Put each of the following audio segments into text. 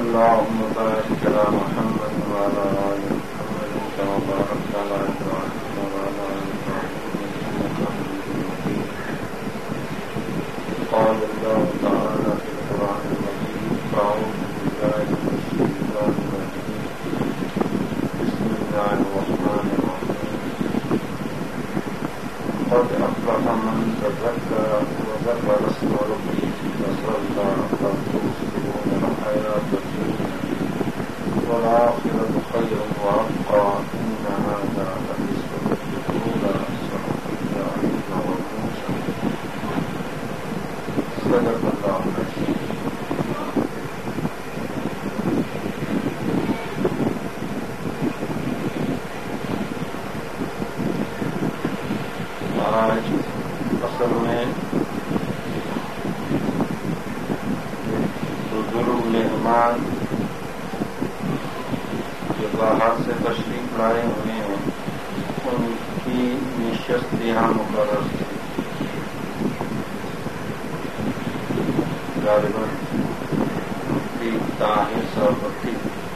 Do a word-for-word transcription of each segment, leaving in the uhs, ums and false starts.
اللهم بارك على محمد وعلى آل محمد كما باركت على إبراهيم وعلى آل إبراهيم إنك حميد مجيد. قال الله تعالى في القرآن المجيد: أعوذ بالله من الشيطان الرجيم. بسم الله الرحمن الرحيم. قد أفلح من تزكى وذكر اسم ربه فصلى بل تؤثرون الحياة الدنيا والآخرة خير وأبقى إن هذا لفي الصحف الأولى صحف إبراهيم وموسى. صدق الله العظيم. آج اصل میں بزرگ مہمان جو باہر سے تشریف لائے ہوئے ہیں ان کی نشست یہاں مقرر تھی. غالباً مفتی طاہر صاحب تھی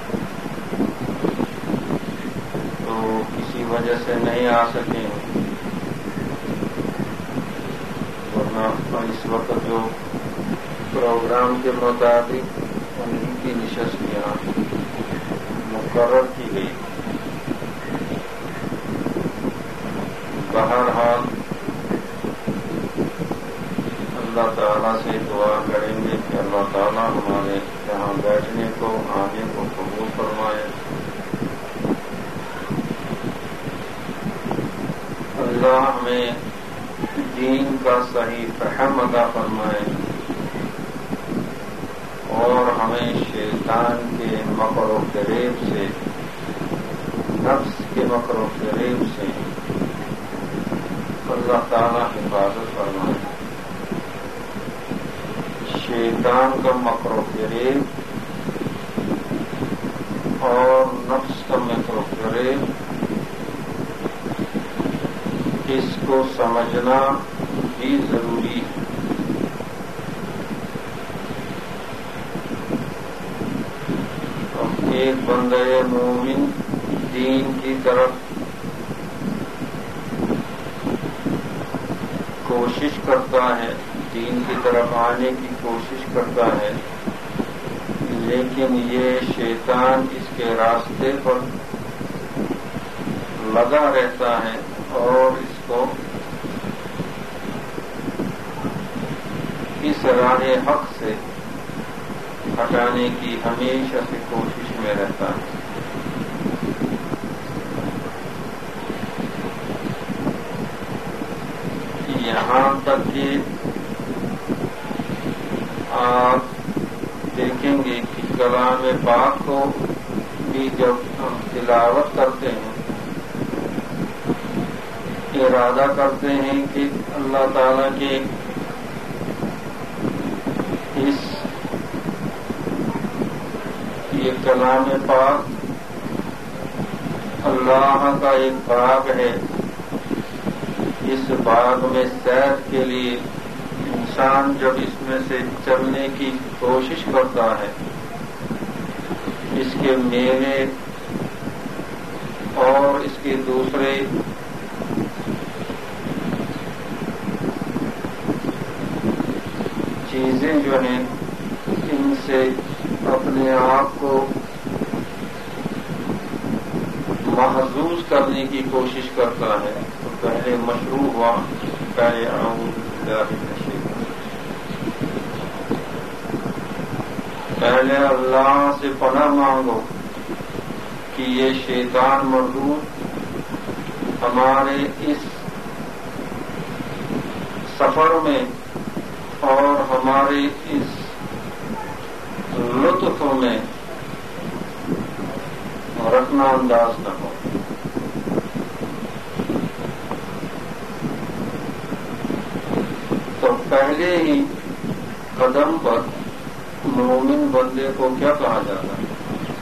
تو کسی وجہ سے نہیں آ سکے. اس وقت جو پروگرام کے مطابق انہیں کی نشست یہاں مقرر کی گئی. بہرحال اللہ تعالیٰ سے دعا کریں گے کہ اللہ تعالیٰ ہمارے یہاں بیٹھنے کو آنے کو قبول فرمائے. اللہ ہمیں دین کا صحیح فہم عطا فرمائے اور ہمیں شیطان کے مکر و فریب سے، نفس کے مکر و فریب سے اللہ تعالیٰ حفاظت فرمائے. شیطان کا مکر و فریب اور نفس کا مکر و فریب اس کو سمجھنا بھی ضروری ہے. ایک بندہ مومن دین کی طرف کوشش کرتا ہے، دین کی طرف آنے کی کوشش کرتا ہے، لیکن یہ شیطان اس کے راستے پر لگا رہتا ہے اور اس کو اس راہ حق سے ہٹانے کی ہمیشہ سے کوشش میں رہتا ہے. یہاں تک کہ آپ دیکھیں گے کہ کلام پاک کو بھی جب ہم تلاوت کرتے ہیں ارادہ کرتے ہیں کہ اللہ تعالیٰ کے اس یہ کلام پاک اللہ کا ایک باغ ہے. اس باغ میں سیر کے لیے انسان جب اس میں سے چلنے کی کوشش کرتا ہے اس کے میوے اور اس کے دوسرے چیزیں جو ہیں ان سے اپنے آپ کو محظوظ کرنے کی کوشش کرتا ہے. تو پہلے مشروع ہوا پہلے اعوذ باللہ من الشیطان، پہلے اللہ سے پناہ مانگو کہ یہ شیطان مردود ہمارے اس سفر میں اور ہمارے اس لطف میں رکھنا انداز نہ ہو. تو پہلے ہی قدم پر مومن بندے کو کیا کہا جاتا ہے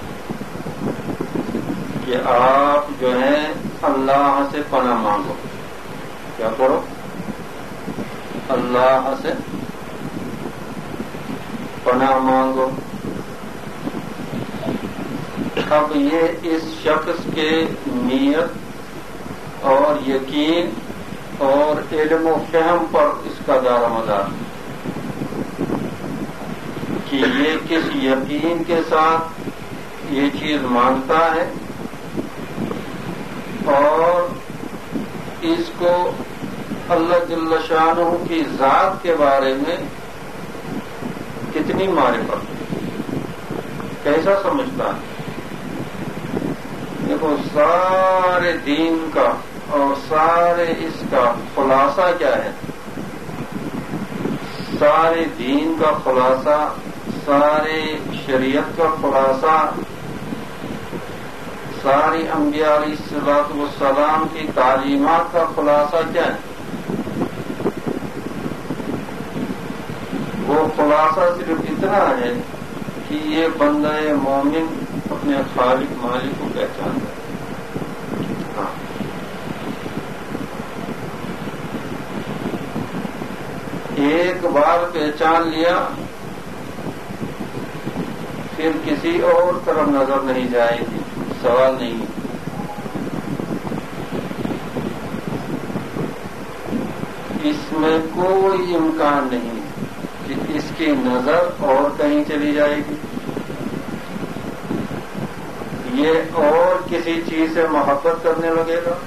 کہ آپ جو ہیں اللہ سے پناہ مانگو. کیا کرو؟ اللہ سے پناہ مانگو. اب یہ اس شخص کے نیت اور یقین اور علم و فہم پر اس کا دار مدار کہ یہ کس یقین کے ساتھ یہ چیز مانتا ہے اور اس کو اللہ جل شانہ کی ذات کے بارے میں کتنی معرفت کیسا سمجھتا ہے. دیکھو سارے دین کا اور سارے اس کا خلاصہ کیا ہے؟ سارے دین کا خلاصہ، سارے شریعت کا خلاصہ، ساری انبیاء علیہ الصلوۃ والسلام کی تعلیمات کا خلاصہ کیا ہے؟ وہ خلاصہ صرف اتنا ہے کہ یہ بندہ مومن اپنے خالق مالک کو پہچانتا ہے. ہاں. ایک بار پہچان لیا پھر کسی اور طرف نظر نہیں جائے گی، سوال نہیں. اس میں کوئی امکان نہیں کہ اس کی نظر اور کہیں چلی جائے گی، یہ اور کسی چیز سے محبت کرنے لگے گا،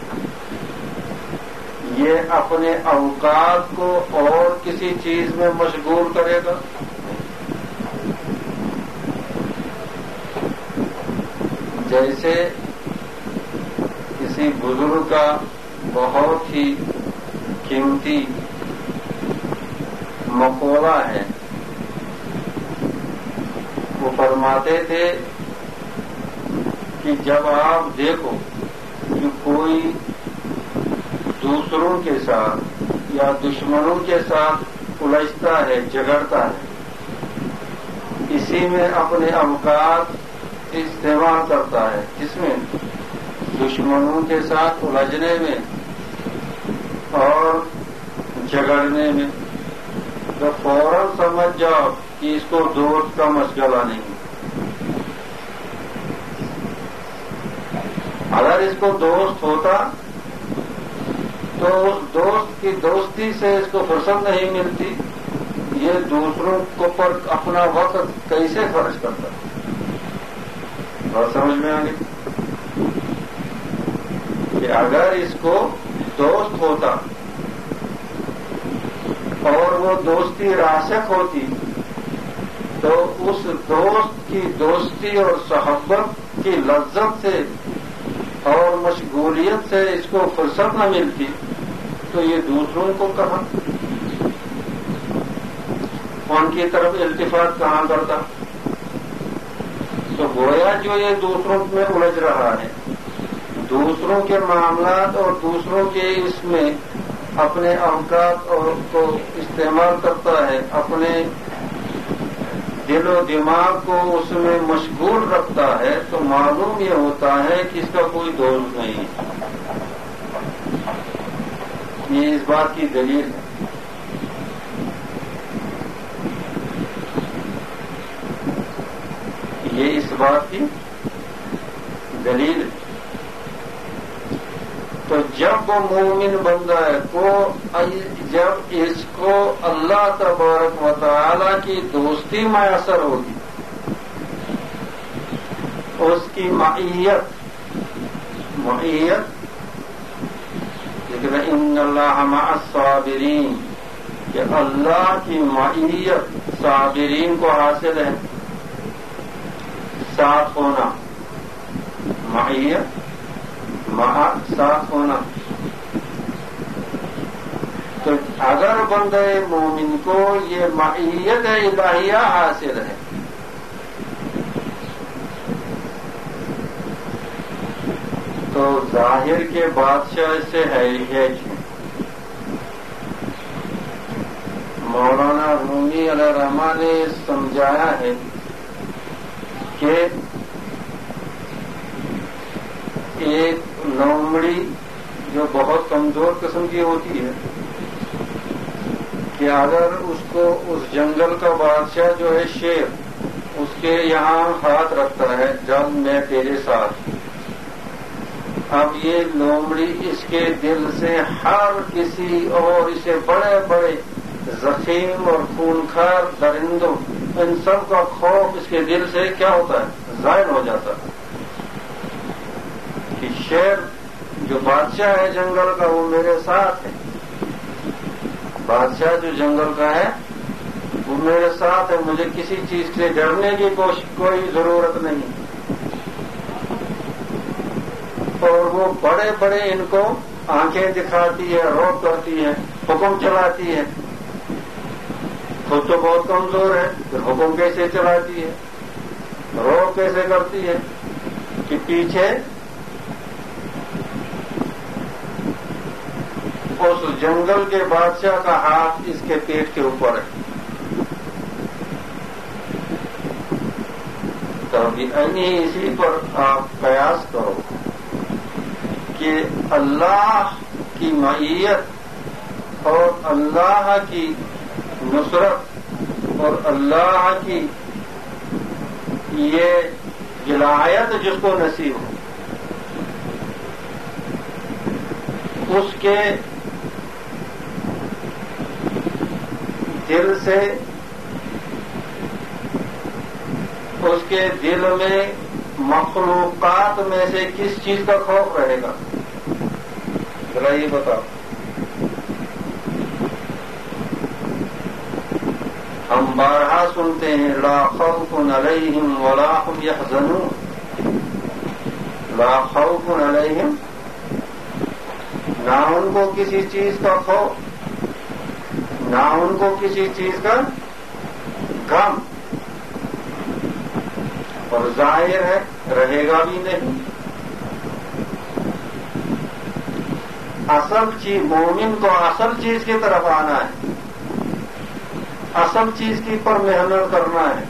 یہ اپنے اوقات کو اور کسی چیز میں مشغول کرے گا. جیسے کسی بزرگ کا بہت ہی قیمتی مقولہ ہے، وہ فرماتے تھے کہ جب آپ دیکھو کہ کوئی دوسروں کے ساتھ یا دشمنوں کے ساتھ الجھتا ہے، جھگڑتا ہے، اسی میں اپنے اوقات استعمال کرتا ہے، جس میں دشمنوں کے ساتھ الجھنے میں اور جھگڑنے میں، تو فوراً سمجھ جاؤ کہ اس کو دوست کا مشغلہ نہیں. اگر اس کو دوست ہوتا تو اس دوست کی دوستی سے اس کو فرصت نہیں ملتی، یہ دوسروں کو پر اپنا وقت کیسے خرچ کرتا. بات سمجھ میں آ گئی کہ اگر اس کو دوست ہوتا اور وہ دوستی راسخ ہوتی تو اس دوست کی دوستی اور صحبت کی لذت سے اور مشغولیت سے اس کو فرصت نہ ملتی تو یہ دوسروں کو کہاں، ان کی طرف التفات کہاں کرتا. تو گویا جو یہ دوسروں میں الجھ رہا ہے، دوسروں کے معاملات اور دوسروں کے اس میں اپنے اوقات کو استعمال کرتا ہے، اپنے دل و دماغ کو اس میں مشغول رکھتا ہے، تو معلوم یہ ہوتا ہے کہ اس کا کوئی دوست نہیں ہے. یہ اس بات کی دلیل ہے. یہ اس بات کی دلیل ہے. تو جب وہ مومن بندہ ہے کو جب اس کو اللہ تبارک و تعالی کی دوستی میسر ہوگی، اس کی معیت معیت لیکن ان اللہ مع الصابرین، کہ اللہ کی معیت صابرین کو حاصل ہے. ساتھ ہونا، معیت مع ساتھ ہونا. تو اگر بندہ مومن کو یہ معیت الہیہ حاصل ہے تو ظاہر کے بادشاہ سے ہے ہے مولانا رومی علیہ رحمٰ نے سمجھایا ہے کہ ایک لومڑی جو بہت کمزور قسم کی ہوتی ہے کہ اگر اس کو اس جنگل کا بادشاہ جو ہے شیر اس کے یہاں ہاتھ رکھتا ہے جب میں تیرے ساتھ. اب یہ لومڑی اس کے دل سے ہر کسی اور اسے بڑے بڑے زخیم اور خونخوار درندوں ان سب کا خوف اس کے دل سے کیا ہوتا ہے؟ ظاہر ہو جاتا ہے کہ شیر جو بادشاہ ہے جنگل کا وہ میرے ساتھ ہے. بادشاہ جو جنگل کا ہے وہ میرے ساتھ ہے، مجھے کسی چیز سے ڈرنے کی کوئی ضرورت نہیں. اور وہ بڑے بڑے ان کو آنکھیں دکھاتی ہے، روک کرتی ہے، حکم چلاتی ہے. خود تو بہت کمزور ہے، پھر حکم کیسے چلاتی ہے، روک کیسے کرتی ہے کہ پیچھے اس جنگل کے بادشاہ کا ہاتھ اس کے پیٹ کے اوپر ہے. تو اسی پر آپ قیاس کرو کہ اللہ کی معیت اور اللہ کی نصرت اور اللہ کی یہ ولایت جس کو نصیب ہو، اس کے دل سے اس کے دل میں مخلوقات میں سے کس چیز کا خوف رہے گا؟ ذرا یہ بتاؤ. ہم بارہا سنتے ہیں لا خوف علیہم ولا هم يحزنون. لا خوف علیہم، نہ ان کو کسی چیز کا خوف، نہ ان کو کسی چیز کا غم، اور ظاہر ہے رہے گا بھی نہیں. اصل چیز مومن کو اصل چیز کی طرف آنا ہے، اصل چیز کی پر محنت کرنا ہے.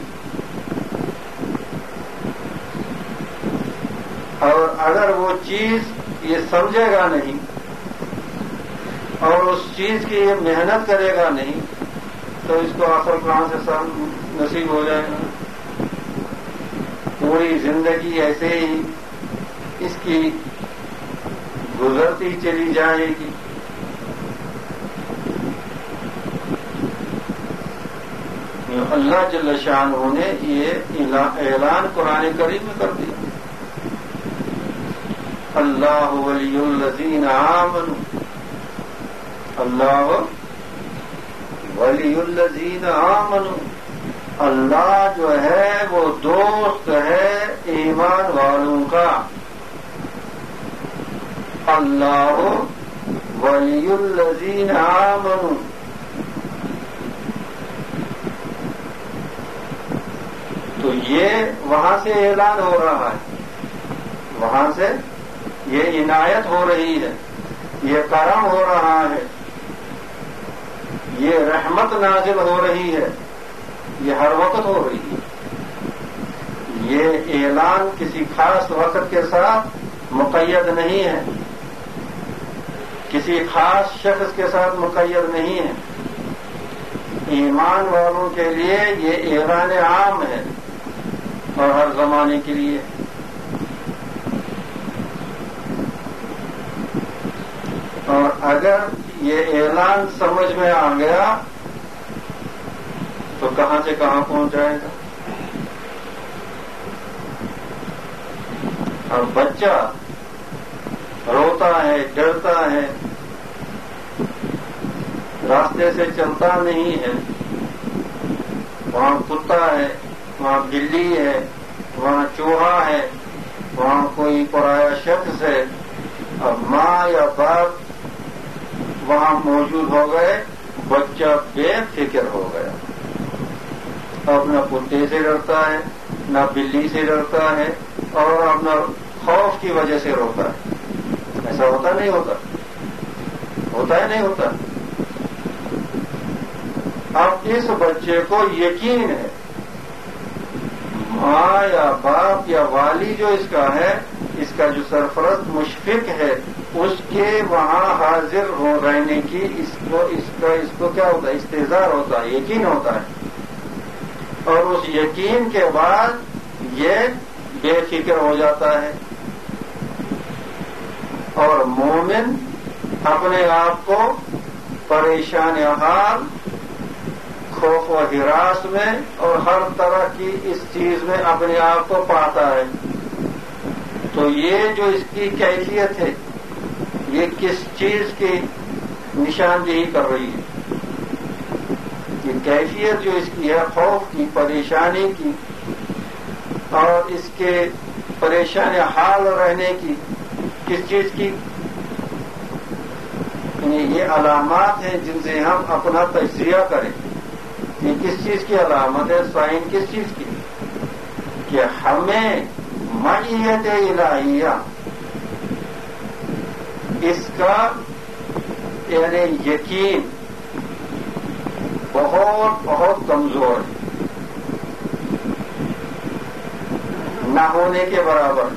اور اگر وہ چیز یہ سمجھے گا نہیں اور اس چیز کی یہ محنت کرے گا نہیں تو اس کو اصل کہاں سے نصیب ہو جائے گا؟ پوری زندگی ایسے ہی اس کی گزرتی چلی جائے گی. اللہ جل شانہ نے یہ اعلان قرآن کریم میں کر دیا. اللہ ولی الذین آمنوا، اللہ ولی الذین آمنوا، اللہ جو ہے وہ دوست ہے ایمان والوں کا. اللہ ولی الذین آمنوا، تو یہ وہاں سے اعلان ہو رہا ہے، وہاں سے یہ عنایت ہو رہی ہے، یہ کرم ہو رہا ہے، یہ رحمت نازل ہو رہی ہے، یہ ہر وقت ہو رہی ہے. یہ اعلان کسی خاص وقت کے ساتھ مقید نہیں ہے، کسی خاص شخص کے ساتھ مقید نہیں ہے. ایمان والوں کے لیے یہ اعلان عام ہے اور ہر زمانے کے لیے. اور اگر یہ اعلان سمجھ میں آ گیا تو کہاں سے کہاں پہنچ جائے گا. اور بچہ روتا ہے، ڈرتا ہے، راستے سے چلتا نہیں ہے، وہاں کتا ہے، وہاں بلی ہے، وہاں چوہا ہے، وہاں کوئی پرایا شخص ہے. اب ماں یا باپ وہاں موجود ہو گئے، بچہ بے فکر ہو گیا. اب نہ کتے سے ڈرتا ہے، نہ بلی سے ڈرتا ہے، اور اب نہ خوف کی وجہ سے روتا ہے. ایسا ہوتا نہیں ہوتا؟ ہوتا ہے نہیں ہوتا؟ اب اس بچے کو یقین ہے ماں یا باپ یا والی جو اس کا ہے، اس کا جو سرپرست مشفق ہے، اس کے وہاں حاضر ہو رہنے کی اس کو اس کا اس کو کیا ہوتا ہے؟ استحضار ہوتا ہے، یقین ہوتا ہے. اور اس یقین کے بعد یہ بے فکر ہو جاتا ہے، اور مومن اپنے آپ کو پریشان حال، خوف و ہراس میں اور ہر طرح کی اس چیز میں اپنے آپ کو پاتا ہے۔ تو یہ جو اس کی کیفیت ہے، یہ کس چیز کی نشاندہی کر رہی ہے؟ یہ کیفیت جو اس کی ہے، خوف کی، پریشانی کی اور اس کے پریشان حال رہنے کی، کس چیز کی؟ یعنی یہ علامات ہیں جن سے ہم اپنا تجزیہ کریں، یہ کس چیز کی علامت ہے؟ سائن کس چیز کی؟ کہ ہمیں معیت الہیہ اس کا یعنی یقین بہت بہت کمزور ہے، نہ ہونے کے برابر،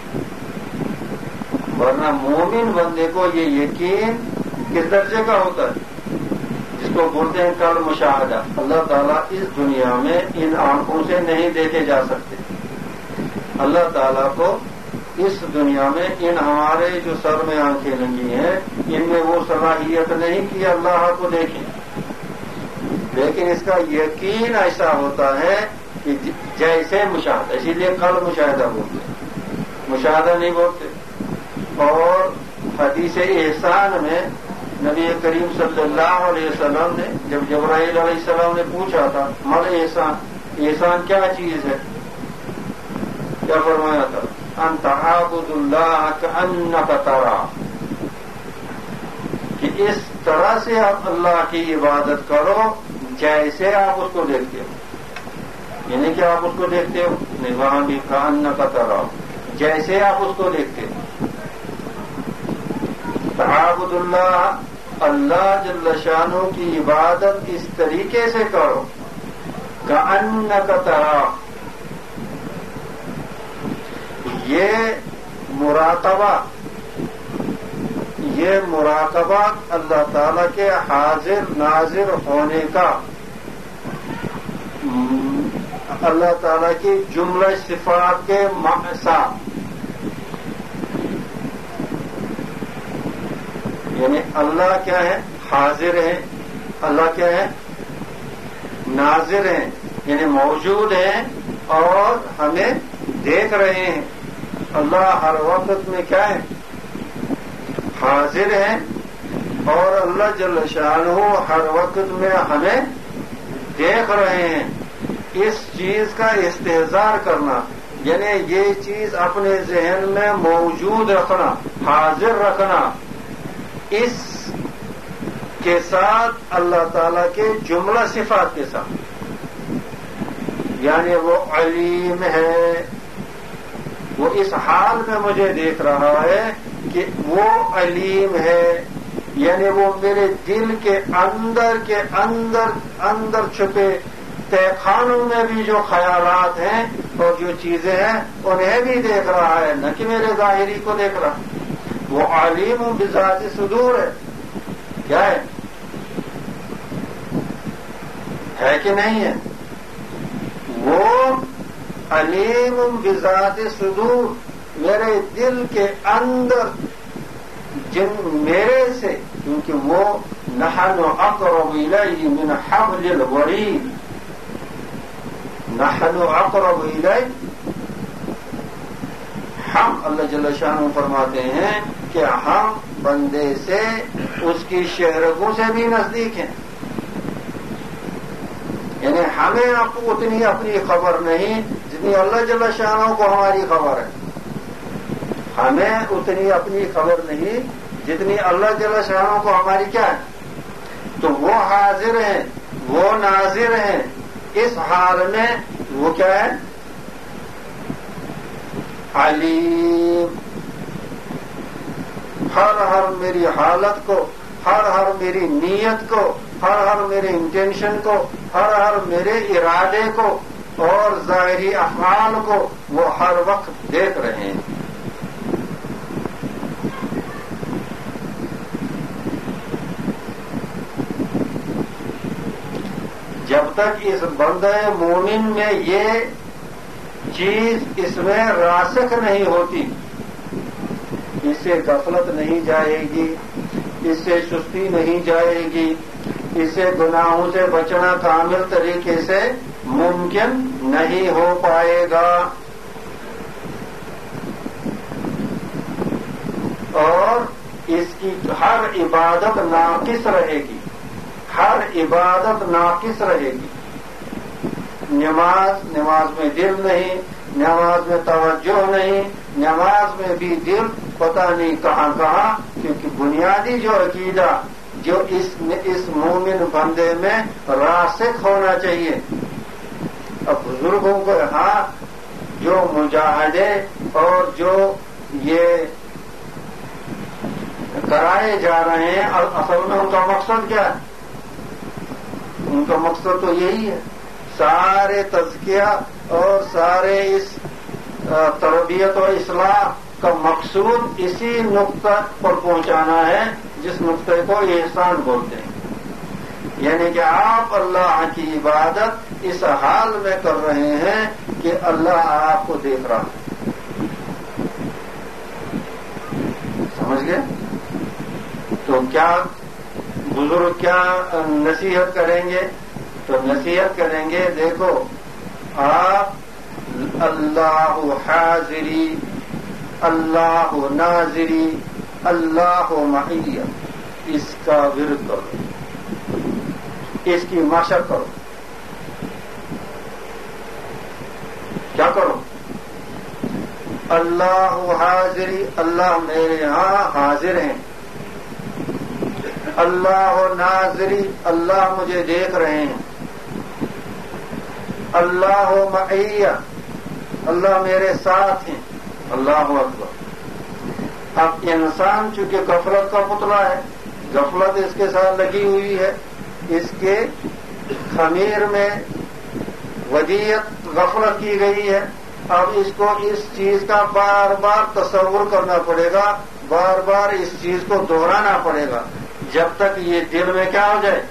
ورنہ مومن بندے کو یہ یقین کس درجے کا ہوتا ہے؟ جس کو بولتے ہیں کل مشاہدہ۔ اللہ تعالیٰ اس دنیا میں ان آنکھوں سے نہیں دیکھے جا سکتے، اللہ تعالیٰ کو اس دنیا میں ان ہمارے جو سر میں آنکھیں لگی ہیں ان میں وہ صلاحیت نہیں کہ اللہ کو دیکھیں، لیکن اس کا یقین ایسا ہوتا ہے کہ جیسے مشاہدہ، اسی لیے کل مشاہدہ بولتے ہیں، مشاہدہ نہیں بولتے۔ اور حدیث احسان میں نبی کریم صلی اللہ علیہ وسلم نے جب جبرائیل علیہ السلام نے پوچھا تھا مل احسان، احسان کیا چیز ہے، کیا فرمایا تھا؟ ان تعبد اللہ کأنک تراہ، کہ اس طرح سے آپ اللہ کی عبادت کرو جیسے آپ اس کو دیکھتے ہو، یعنی کہ آپ اس کو دیکھتے ہو نہیں، وہاں بھی کأنک تراہ، جیسے آپ اس کو دیکھتے ہو۔ تعبد اللہ، اللہ جل شانہ کی عبادت اس طریقے سے کرو کأنک تراہ، یہ مراقبہ، یہ مراقبہ اللہ تعالی کے حاضر ناظر ہونے کا، اللہ تعالی کی جملہ صفات کے معنی، یعنی اللہ کیا ہے؟ حاضر ہے، اللہ کیا ہے؟ ناظر ہیں، یعنی موجود ہیں اور ہمیں دیکھ رہے ہیں۔ اللہ ہر وقت میں کیا ہے؟ حاضر ہیں، اور اللہ جل شانہ ہر وقت میں ہمیں دیکھ رہے ہیں۔ اس چیز کا استحضار کرنا، یعنی یہ چیز اپنے ذہن میں موجود رکھنا، حاضر رکھنا، اس کے ساتھ اللہ تعالی کے جملہ صفات کے ساتھ، یعنی وہ علیم ہے، وہ اس حال میں مجھے دیکھ رہا ہے کہ وہ علیم ہے، یعنی وہ میرے دل کے اندر کے اندر اندر چھپے تہ خانوں میں بھی جو خیالات ہیں اور جو چیزیں ہیں انہیں بھی دیکھ رہا ہے، نہ کہ میرے ظاہری کو دیکھ رہا۔ وہ علیم بذات صدور ہے، کیا ہے؟ ہے کہ نہیں ہے؟ وہ علیم بذات صدور، میرے دل کے اندر جن میرے سے، کیونکہ وہ نحن اقرب الیہ من حبل الورید، نحن اقرب الیہ، ہم اللہ جل شانہ فرماتے ہیں کہ ہم بندے سے اس کی شہرگوں سے بھی نزدیک ہیں، یعنی ہمیں آپ کو اتنی اپنی خبر نہیں جتنی اللہ جل شانہ کو ہماری خبر ہے، ہمیں اتنی اپنی خبر نہیں جتنی اللہ جل شانہ کو ہماری کیا ہے۔ تو وہ حاضر ہیں، وہ ناظر ہیں، اس حال میں وہ کیا ہے؟ علیم، ہر ہر میری حالت کو، ہر ہر میری نیت کو، ہر ہر میرے انٹینشن کو، ہر ہر میرے ارادے کو اور ظاہری افعال کو وہ ہر وقت دیکھ رہے ہیں۔ جب تک اس بندہ مومن میں یہ چیز اس میں راسخ نہیں ہوتی، اس سے غفلت نہیں جائے گی، اس سے سستی نہیں جائے گی، اس سے گناہوں سے بچنا کامل طریقے سے ممکن نہیں ہو پائے گا۔ اور اس کی ہر عبادت ناقص رہے گی، ہر عبادت ناقص رہے گی۔ نماز نماز میں دل نہیں، نماز میں توجہ نہیں، نماز میں بھی دل پتہ نہیں کہاں کہاں، کیونکہ بنیادی جو عقیدہ جو اس اس مومن بندے میں راسخ ہونا چاہیے۔ اب بزرگوں کو ہاں جو مجاہدے اور جو یہ کرائے جا رہے ہیں، اصل میں ان کا مقصد کیا ہے؟ ان کا مقصد تو یہی ہے، سارے تزکیہ اور سارے اس تربیت و اصلاح کا مقصود اسی نقطہ پر پہنچانا ہے جس نقطے کو احسان بولتے ہیں، یعنی کہ آپ اللہ کی عبادت اس حال میں کر رہے ہیں کہ اللہ آپ کو دیکھ رہا ہے۔ سمجھ گئے؟ تو کیا بزرگ کیا نصیحت کریں گے؟ تو نصیحت کریں گے، دیکھو آپ اللہ حاضری، اللہ ناظری، اللہ معیہ، اس کا ورد کرو، اس کی مشق کرو۔ کیا کرو؟ اللہ حاضری، اللہ میرے ہاں حاضر ہیں، اللہ ناظری، اللہ مجھے دیکھ رہے ہیں، اللہ معیہ، اللہ میرے ساتھ ہیں۔ اللہ اکبر۔ اب انسان چونکہ غفلت کا پتلا ہے، غفلت اس کے ساتھ لگی ہوئی ہے، اس کے خمیر میں ودیت غفلت کی گئی ہے۔ اب اس کو اس چیز کا بار بار تصور کرنا پڑے گا، بار بار اس چیز کو دہرانا پڑے گا جب تک یہ دل میں کیا ہو جائے۔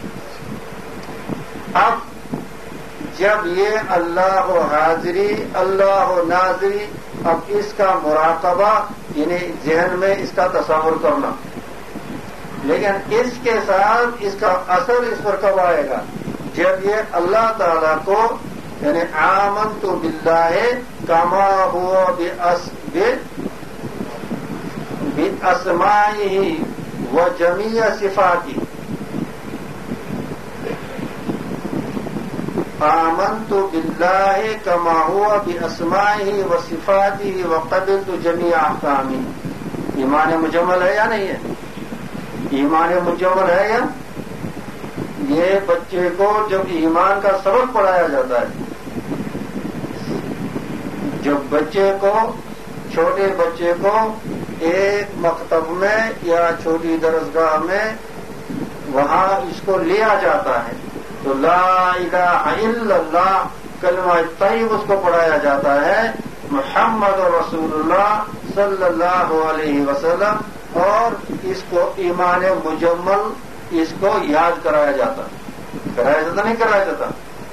اب جب یہ اللہ حاضری، اللہ ناظری، اب اس کا مراقبہ یعنی ذہن میں اس کا تصور کرنا، لیکن اس کے ساتھ اس کا اثر اس پر کب آئے گا؟ جب یہ اللہ تعالی کو یعنی آمنت باللہ کما ہوا باسمائہ و جمیع صفاتی، آمنت باللہ کما ہوا باسمائہ و صفاتہ وقبلت جمیع احکامہ۔ ایمان مجمل ہے یا نہیں ہے؟ ایمان مجمل ہے یا؟ یہ بچے کو جب ایمان کا سبق پڑھایا جاتا ہے، جب بچے کو چھوٹے بچے کو ایک مکتب میں یا چھوٹی درسگاہ میں وہاں اس کو لیا جاتا ہے تو لا الہ الا اللہ کلمہ طیب اس کو پڑھایا جاتا ہے، محمد رسول اللہ صلی اللہ علیہ وسلم، اور اس کو ایمان مجمل اس کو یاد کرایا جاتا، کرایا جاتا نہیں کرایا جاتا؟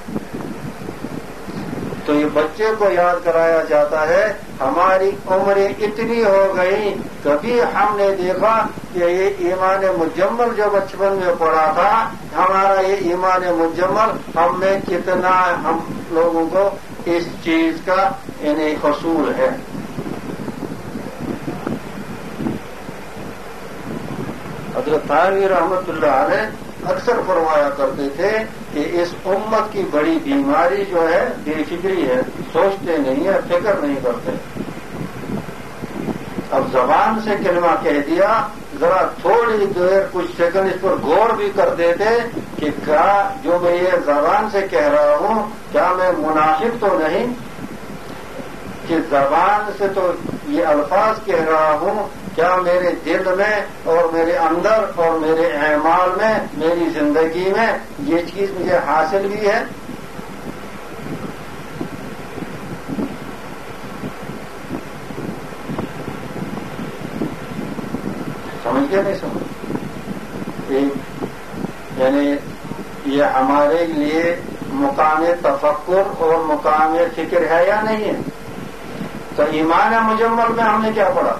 تو یہ بچے کو یاد کرایا جاتا ہے۔ ہماری عمریں اتنی ہو گئی، کبھی ہم نے دیکھا کہ یہ ایمان مجمل جو بچپن میں پڑھا تھا، ہمارا یہ ایمان مجمل ہم میں کتنا ہم لوگوں کو اس چیز کا یعنی حصول ہے۔ حضرت تھانوی رحمت اللہ علیہ اکثر فرمایا کرتے تھے کہ اس امت کی بڑی بیماری جو ہے بے فکری ہے، سوچتے نہیں ہے، فکر نہیں کرتے۔ اب زبان سے کلمہ کہہ دیا، ذرا تھوڑی دیر کچھ سیکنڈ اس پر غور بھی کر دیتے کہ کیا جو میں یہ زبان سے کہہ رہا ہوں کیا میں منافق تو نہیں، کہ زبان سے تو یہ الفاظ کہہ رہا ہوں، کیا میرے دل میں اور میرے اندر اور میرے اعمال میں میری زندگی میں یہ چیز مجھے حاصل بھی ہے؟ سمجھ گیا نہیں سمجھ؟ ایک یعنی یہ ہمارے لیے مقام تفکر اور مقام فکر ہے یا نہیں ہے؟ تو ایمان مجمل میں ہم نے کیا پڑھا؟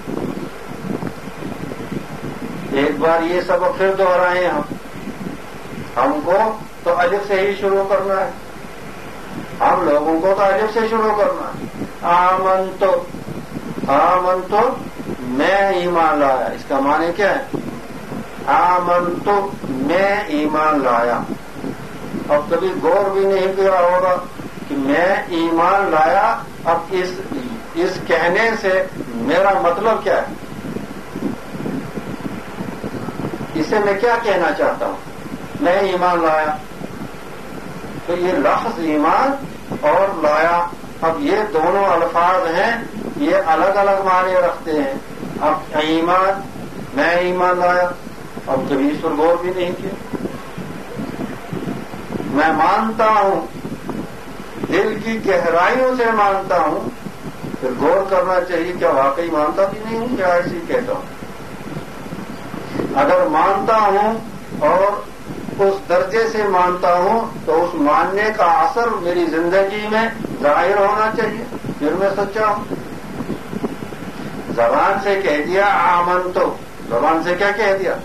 ایک بار یہ سبق پھر دوہرائیں ہم ہم کو تو الف سے ہی شروع کرنا ہے، ہم لوگوں کو تو الف سے شروع کرنا ہے۔ آمن تو آمن تو میں ایمان لایا، اس کا معنی کیا ہے؟ آمن تو میں ایمان لایا۔ اب کبھی غور بھی نہیں کیا ہوگا کہ میں ایمان لایا، اب اس اس کہنے سے میرا مطلب کیا ہے؟ اسے میں کیا کہنا چاہتا ہوں؟ میں ایمان لایا، تو یہ لفظ ایمان اور لایا، اب یہ دونوں الفاظ ہیں، یہ الگ الگ معنی رکھتے ہیں۔ اب ایمان، میں ایمان لایا، اب کبھی اس پر غور بھی نہیں کیا۔ میں مانتا ہوں، دل کی گہرائیوں سے مانتا ہوں، پھر غور کرنا چاہیے کیا واقعی مانتا بھی نہیں ہوں یا ایسے ہی کہتا ہوں۔ اگر مانتا ہوں اور اس درجے سے مانتا ہوں تو اس ماننے کا اثر میری زندگی میں ظاہر ہونا چاہیے، پھر میں سچا ہوں۔ زبان سے کہہ دیا آمن تو، زبان سے کیا کہہ دیا؟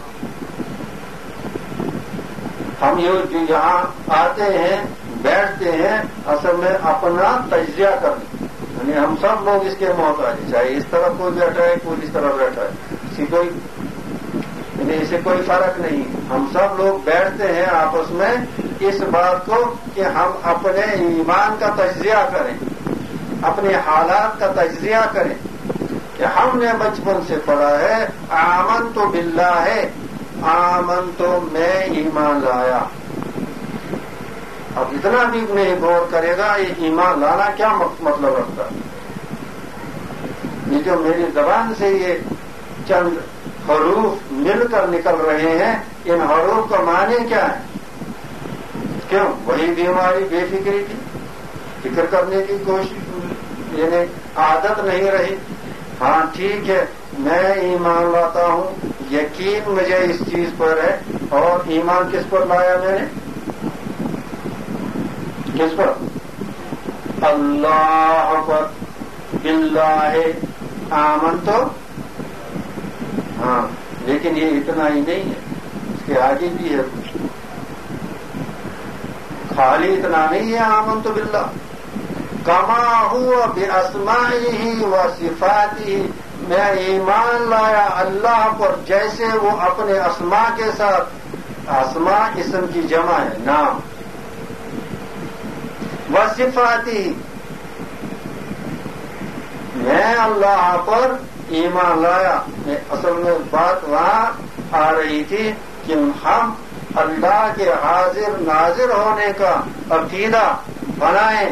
ہم یہ یہاں آتے ہیں، بیٹھتے ہیں، اصل میں اپنا تجزیہ کرنے، یعنی ہم سب لوگ اس کے محتاج ہیں، چاہے اس طرف کوئی بیٹھا ہے کوئی اس طرف بیٹھا ہے، اسی کوئی یعنی اسے کوئی فرق نہیں۔ ہم سب لوگ بیٹھتے ہیں آپس میں اس بات کو کہ ہم اپنے ایمان کا تجزیہ کریں، اپنے حالات کا تجزیہ کریں کہ ہم نے بچپن سے پڑھا ہے آمن تو باللہ ہے، آمن تو میں ایمان لایا۔ اب اتنا بھی نہیں غور کرے گا یہ ایمان لانا کیا مطلب رکھتا ہے۔ یہ جو میری زبان سے یہ چند حروف مل کر نکل رہے ہیں، ان حروف کا معنی کیا ہے؟ کیوں؟ وہی بیماری بے فکری کی، فکر کرنے کی کوشش یعنی عادت نہیں رہی۔ ہاں ٹھیک ہے، میں ایمان لاتا ہوں، یقین مجھے اس چیز پر ہے، اور ایمان کس پر لایا میں نے؟ کس پر؟ اللہ پر، باللہ آمن تو، ہاں لیکن یہ اتنا ہی نہیں ہے، اس کے آگے بھی ہے کچھ، خالی اتنا نہیں ہے آمن تو باللہ، کما ہوا باسمائہ و صفاتہ، میں ایمان لایا اللہ پر جیسے وہ اپنے اسماء کے ساتھ، اسماء اسم کی جمع ہے، نام، و صفاتہ، میں اللہ پر ایمان لایا۔ اصل میں بات وہاں آ رہی تھی کہ ہم اللہ کے حاضر ناظر ہونے کا عقیدہ بنائیں،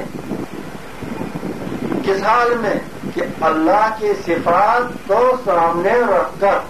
کس حال میں؟ کہ اللہ کی صفات کو سامنے رکھ کر،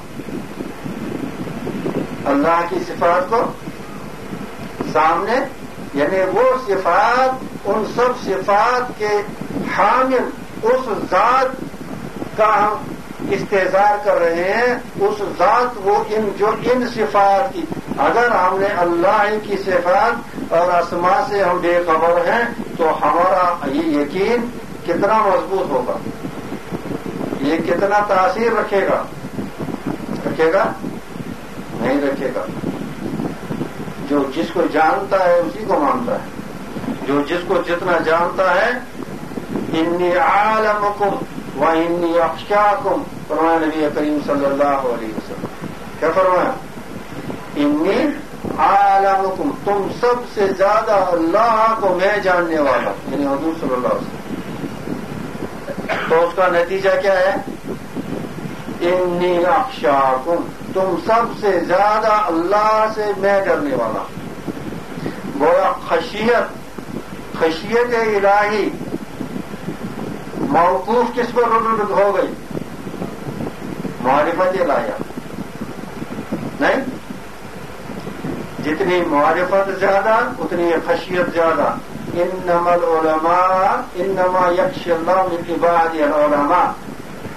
اللہ کی صفات کو سامنے، یعنی وہ صفات، ان سب صفات کے حامل اس ذات کا ہم استحضار کر رہے ہیں، اس ذات وہ ان جو ان صفات کی، اگر ہم نے اللہ کی صفات اور اسماء سے ہم بے خبر ہیں تو ہمارا یہ یقین کتنا مضبوط ہوگا، یہ کتنا تاثیر رکھے گا؟ رکھے گا؟ نہیں رکھے گا۔ جو جس کو جانتا ہے اسی کو مانتا ہے، جو جس کو جتنا جانتا ہے، انی عالمکم و انی اخشاکم، فرمایا نبی کریم صلی اللہ علیہ وسلم۔ کیا فرمایا؟ انی عالمکم، تم سب سے زیادہ اللہ کو میں جاننے والا، یعنی حضور صلی اللہ علیہ وسلم۔ تو اس کا نتیجہ کیا ہے؟ انی اخشاکم، تم سب سے زیادہ اللہ سے میں ڈرنے والا۔ گویا خشیت، خشیت الہی موقوف کس پر ہو گئی؟ معرفت الہیہ، نہیں؟ جتنی معرفت زیادہ اتنی خشیت زیادہ۔ انما العلماء انما یخشی اللہ من عبادہ العلماء،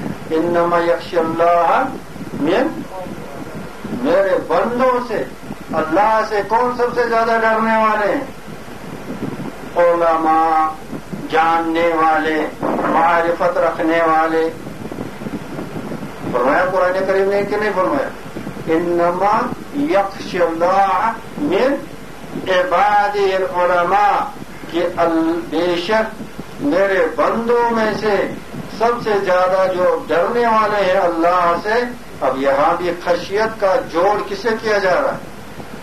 انما یخشی اللہ من، میرے بندوں سے اللہ سے کون سب سے زیادہ ڈرنے والے ہیں؟ علماء، جاننے والے، معرفت رکھنے والے. فرمایا قرآن کریم نے کہ نہیں فرمایا انما یخشی اللہ من عبادی العلماء، کہ بے شک میرے بندوں میں سے سب سے زیادہ جو ڈرنے والے ہیں اللہ سے. اب یہاں بھی خشیت کا جوڑ کسے کیا جا رہا ہے؟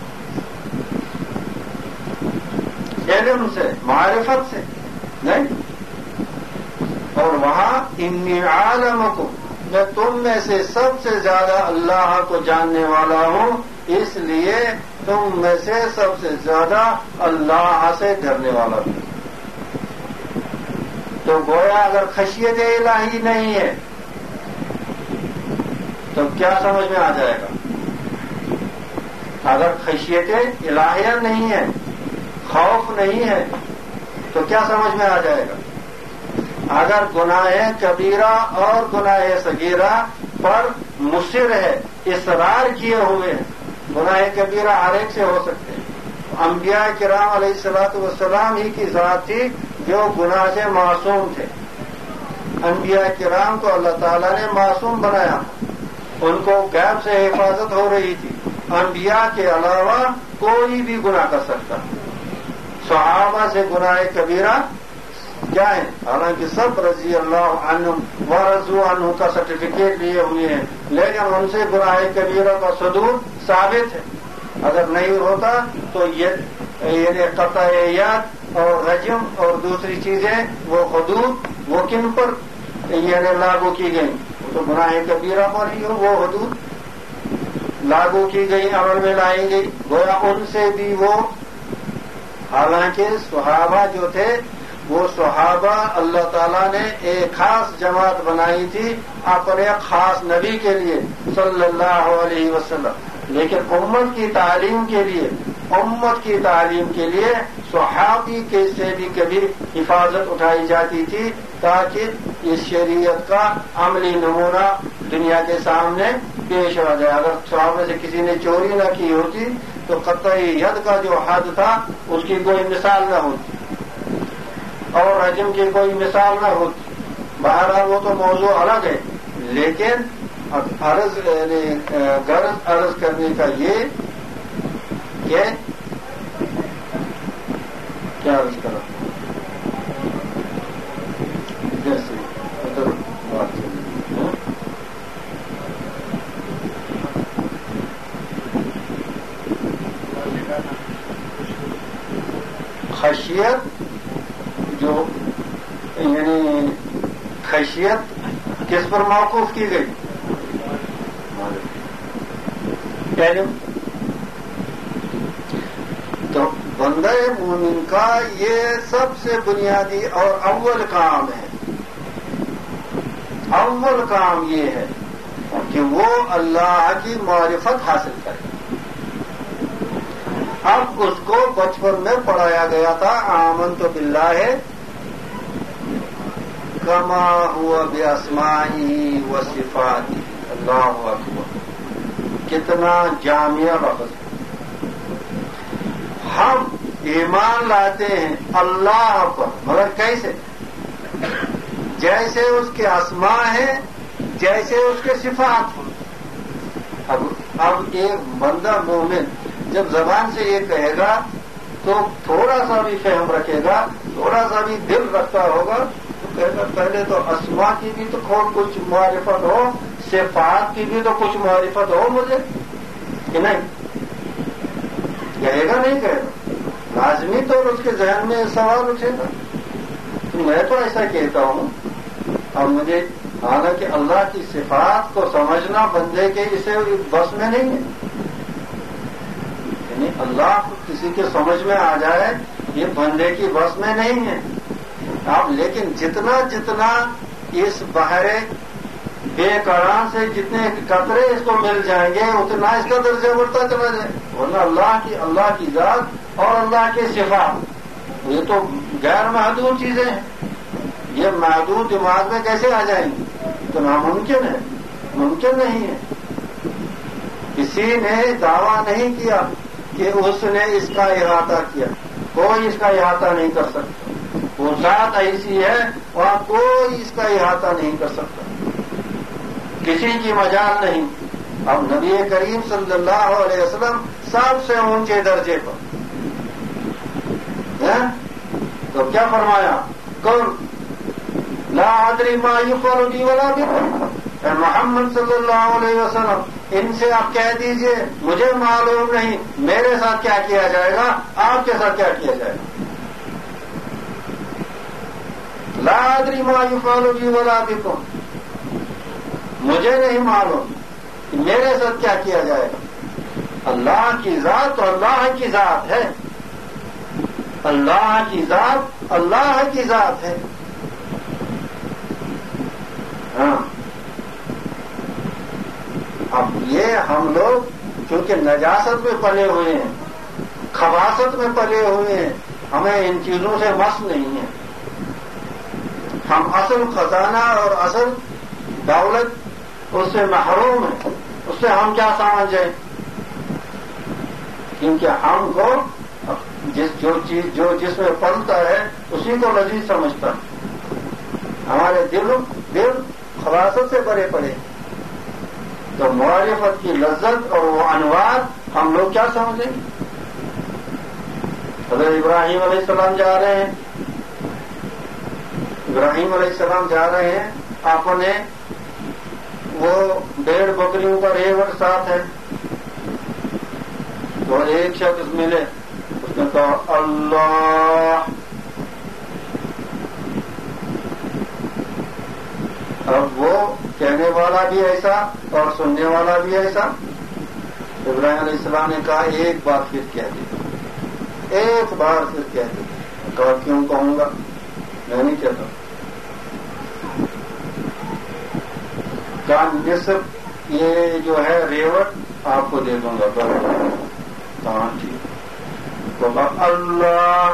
علم سے، معرفت سے نہیں. اور وہاں انی عالمکم، میں تم میں سے سب سے زیادہ اللہ کو جاننے والا ہوں، اس لیے تم میں سے سب سے زیادہ اللہ سے ڈرنے والا ہوں. تو گویا اگر خشیت الہی نہیں ہے تو کیا سمجھ میں آ جائے گا؟ اگر خشیت الہیہ نہیں ہے، خوف نہیں ہے، تو کیا سمجھ میں آ جائے گا؟ اگر گناہ کبیرہ اور گناہ صغیرہ پر مصر ہے، اصرار کیے ہوئے ہیں. گناہ کبیرہ ہر ایک سے ہو سکتے ہیں. انبیاء کرام علیہ الصلوۃ والسلام ہی کی ذات تھی جو گناہ سے معصوم تھے. انبیاء کرام کو اللہ تعالیٰ نے معصوم بنایا، ان کو غیب سے حفاظت ہو رہی تھی. انبیاء کے علاوہ کوئی بھی گناہ کر سکتا. صحابہ سے گناہ کبیرہ کیا ہے؟ حالانکہ سب رضی اللہ عنہم ورضوا عنہ کا سرٹیفکیٹ لیے ہوئے ہیں، لیکن ان سے گناہ کبیرہ کا صدور ثابت ہے. اگر نہیں ہوتا تو یہ یعنی قطعیات اور رجم اور دوسری چیزیں وہ حدود وہ کن پر یعنی لاگو کی گئی؟ تو گناہ کبیرہ پر ہی وہ حدود لاگو کی گئی، عمل میں لائی گئی. گویا ان سے بھی وہ، حالانکہ صحابہ جو تھے وہ صحابہ اللہ تعالیٰ نے ایک خاص جماعت بنائی تھی اپنے خاص نبی کے لیے صلی اللہ علیہ وسلم، لیکن امت کی تعلیم کے لیے امت کی تعلیم کے لیے صحابی کے سے بھی کبھی حفاظت اٹھائی جاتی تھی تاکہ اس شریعت کا عملی نمونہ دنیا کے سامنے پیش آ جائے. اگر صحابہ سے کسی نے چوری نہ کی ہوتی تو قطعی ید کا جو حد تھا اس کی کوئی مثال نہ ہوتی اور رجم کی کوئی مثال نہ ہوتی. بہرحال وہ تو موضوع الگ ہے، لیکن عرض یعنی غرض عرض کرنے کا یہ کہ کیا عرض کرا جیسے ادھر بات خشیت جو یعنی خشیت کس پر موقوف کی گئی؟ علم. تو بندہ مومن کا یہ سب سے بنیادی اور اول کام ہے. اول کام یہ ہے کہ وہ اللہ کی معرفت حاصل کرے. اب اس کو بچپن میں پڑھایا گیا تھا آمنت باللہ کما ہوا باسمائہ و صفاتہ. اللہ اکبر، کتنا جامع لفظ. ہم ایمان لاتے ہیں اللہ پر، مگر کیسے؟ جیسے اس کے اسماء ہیں، جیسے اس کے صفات ہیں. اب اب ایک بندہ مومن جب زبان سے یہ کہے گا تو تھوڑا سا بھی فہم رکھے گا، تھوڑا سا بھی دل رکھتا ہوگا تو کہے گا پہلے تو اسماء کی بھی تو کچھ معرفت ہو، صفات کی بھی تو کچھ معرفت ہو مجھے، کہ نہیں؟ کہے گا نہیں کہے گا؟ لازمی طور اس کے ذہن میں سوال اٹھے گا. تو میں تو ایسا کہتا ہوں، اور مجھے حالانکہ اللہ کی صفات کو سمجھنا بندے کے اسے بس میں نہیں ہے. یعنی اللہ کو کسی کے سمجھ میں آ جائے یہ بندے کی بس میں نہیں ہے. اب لیکن جتنا جتنا اس بحر بے قرار سے جتنے قطرے اس کو مل جائیں گے اتنا اس کا درجہ بڑھتا چلا جائے. ورنہ اللہ کی اللہ کی ذات اور اللہ کے صفات یہ تو غیر محدود چیزیں ہیں. یہ محدود دماغ میں کیسے آ جائیں گی؟ تو ناممکن ہے، ممکن نہیں ہے. کسی نے دعویٰ نہیں کیا کہ اس نے اس کا احاطہ کیا، کوئی اس کا احاطہ نہیں کر سکتا، وہ ذات ایسی ہے وہاں کوئی اس کا احاطہ نہیں کر سکتا، کسی کی مجال نہیں۔ اب نبی کریم صلی اللہ علیہ وسلم سب سے اونچے درجے پر ہے، تو کیا فرمایا؟ کون لا ادری ما یفعل بی ولا بکم، اے محمد صلی اللہ علیہ وسلم ان سے آپ کہہ دیجئے مجھے معلوم نہیں میرے ساتھ کیا کیا جائے گا، آپ کے ساتھ کیا کیا جائے گا۔ لا ادری ما یفعل بی ولا بکم، مجھے نہیں معلوم کہ میرے ساتھ کیا کیا جائے گا۔ اللہ کی ذات تو اللہ کی ذات ہے، اللہ کی ذات اللہ کی ذات ہے۔ ہاں اب یہ ہم لوگ کیونکہ نجاست میں پلے ہوئے ہیں، خباثت میں پلے ہوئے ہیں، ہمیں ان چیزوں سے مس نہیں ہے، ہم اصل خزانہ اور اصل دولت اس سے محروم ہیں، اس سے ہم کیا سمجھیں؟ کیونکہ ہم کو جس جو چیز جو جس میں پلتا ہے اسی کو لذیذ سمجھتا ہے، ہمارے دل دل خباثت سے بھرے پڑے، تو معرفت کی لذت اور وہ انوار ہم لوگ کیا سمجھیں؟ حضرت ابراہیم علیہ السلام جا رہے ہیں، ابراہیم علیہ السلام جا رہے ہیں، آپ نے وہ ڈیڑھ بکریوں کا ریوڑ ساتھ ہے، تو ایک شخص ملے، اس نے کہا اللہ، اب وہ کہنے والا بھی ایسا اور سننے والا بھی ایسا۔ ابراہیم علیہ السلام نے کہا ایک بار پھر کہہ دے، ایک بار پھر کہہ دے۔ کہا کیوں کہوں گا، میں نہیں کہتا۔ کہا نصف یہ جو ہے ریوٹ آپ کو دے دوں گا، کہاں ٹھیک، تو کہا اللہ۔